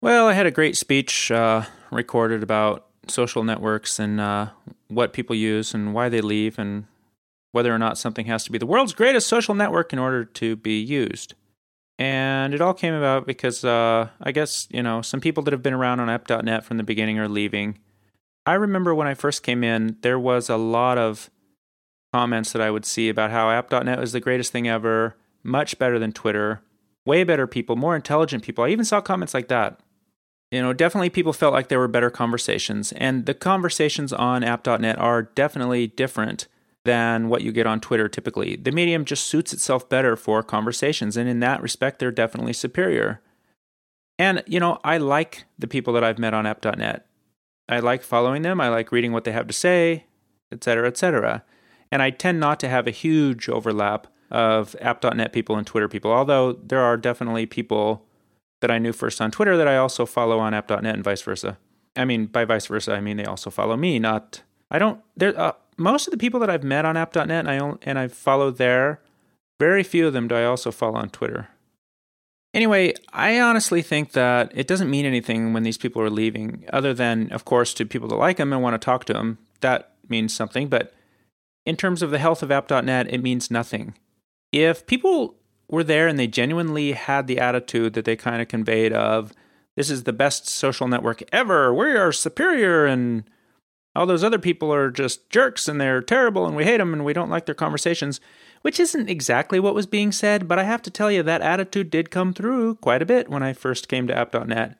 Well, I had a great speech recorded about social networks and what people use and why they leave and whether or not something has to be the world's greatest social network in order to be used. And it all came about because I guess, some people that have been around on app.net from the beginning are leaving. I remember when I first came in, there was a lot of comments that I would see about how app.net was the greatest thing ever, much better than Twitter, way better people, more intelligent people. I even saw comments like that. Definitely people felt like there were better conversations, and the conversations on app.net are definitely different than what you get on Twitter typically. The medium just suits itself better for conversations, and in that respect, they're definitely superior. And, I like the people that I've met on app.net. I like following them, I like reading what they have to say, etc., etc. And I tend not to have a huge overlap of app.net people and Twitter people, although there are definitely people that I knew first on Twitter that I also follow on app.net and vice versa. I mean, by vice versa, I mean they also follow me, most of the people that I've met on app.net and I follow there, very few of them do I also follow on Twitter. Anyway, I honestly think that it doesn't mean anything when these people are leaving, other than, of course, to people that like them and want to talk to them. That means something, but in terms of the health of app.net, it means nothing. If people were there and they genuinely had the attitude that they kind of conveyed of, this is the best social network ever, we are superior, and all those other people are just jerks and they're terrible and we hate them and we don't like their conversations, which isn't exactly what was being said, but I have to tell you that attitude did come through quite a bit when I first came to app.net.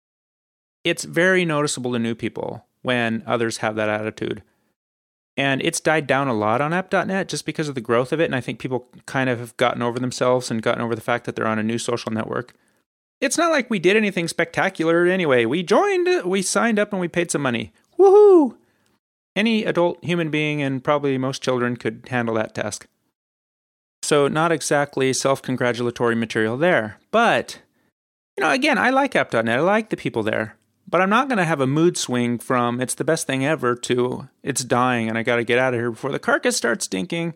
It's very noticeable to new people when others have that attitude. And it's died down a lot on app.net just because of the growth of it, and I think people kind of have gotten over themselves and gotten over the fact that they're on a new social network. It's not like we did anything spectacular anyway. We signed up and we paid some money. Woohoo! Any adult human being and probably most children could handle that task. So not exactly self-congratulatory material there. But, again, I like app.net. I like the people there. But I'm not going to have a mood swing from it's the best thing ever to it's dying and I got to get out of here before the carcass starts stinking.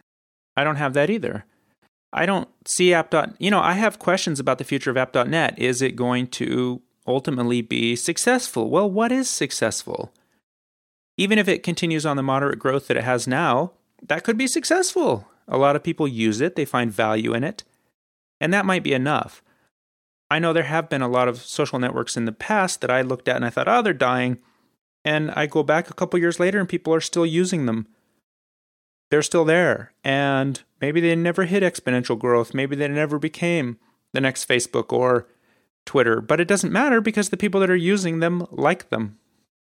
I don't have that either. I don't see app.net. I have questions about the future of app.net. Is it going to ultimately be successful? Well, what is successful? Even if it continues on the moderate growth that it has now, that could be successful. A lot of people use it. They find value in it. And that might be enough. I know there have been a lot of social networks in the past that I looked at and I thought, they're dying. And I go back a couple years later and people are still using them. They're still there. And maybe they never hit exponential growth. Maybe they never became the next Facebook or Twitter. But it doesn't matter because the people that are using them like them.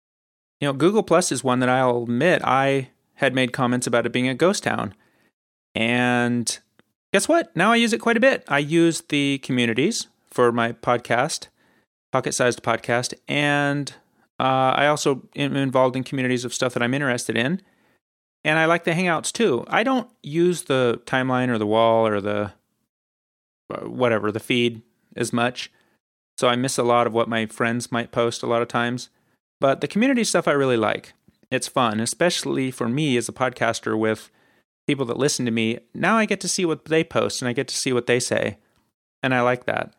Google Plus is one that I'll admit I had made comments about it being a ghost town. And guess what? Now I use it quite a bit. I use the communities for my podcast, pocket-sized podcast, and I also am involved in communities of stuff that I'm interested in, and I like the Hangouts too. I don't use the timeline or the wall or the the feed as much, so I miss a lot of what my friends might post a lot of times, but the community stuff I really like. It's fun, especially for me as a podcaster with people that listen to me. Now I get to see what they post, and I get to see what they say, and I like that.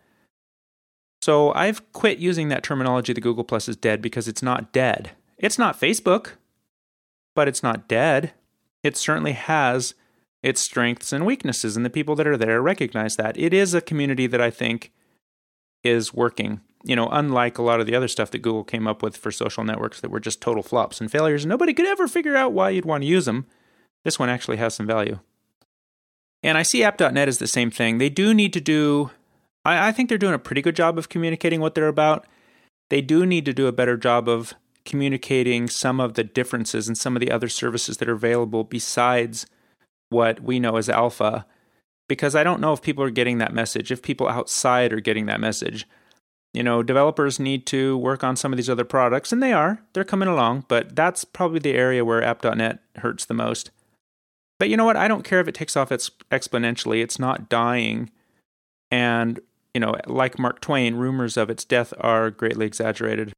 So I've quit using that terminology that Google Plus is dead because it's not dead. It's not Facebook, but it's not dead. It certainly has its strengths and weaknesses, and the people that are there recognize that. It is a community that I think is working, unlike a lot of the other stuff that Google came up with for social networks that were just total flops and failures. Nobody could ever figure out why you'd want to use them. This one actually has some value. And I see app.net as the same thing. They do need to do... I think they're doing a pretty good job of communicating what they're about. They do need to do a better job of communicating some of the differences and some of the other services that are available besides what we know as alpha, because I don't know if people are getting that message, if people outside are getting that message. Developers need to work on some of these other products, and they're coming along, but that's probably the area where app.net hurts the most. But you know what? I don't care if it takes off exponentially. It's not dying. And like Mark Twain, rumors of its death are greatly exaggerated.